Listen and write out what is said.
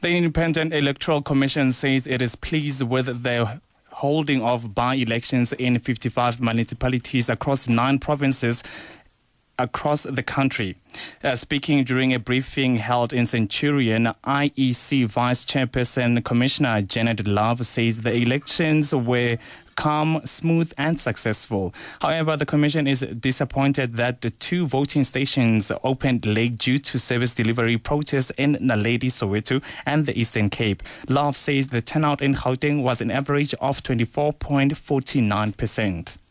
The Independent Electoral Commission says it is pleased with the holding of by-elections in 55 municipalities across 9 provinces across the country. Speaking during a briefing held in Centurion, IEC Vice Chairperson Commissioner Janet Love says the elections were calm, smooth and successful. However, the Commission is disappointed that the 2 voting stations opened late due to service delivery protests in Naledi, Soweto and the Eastern Cape. Love says the turnout in Gauteng was an average of 24.49%.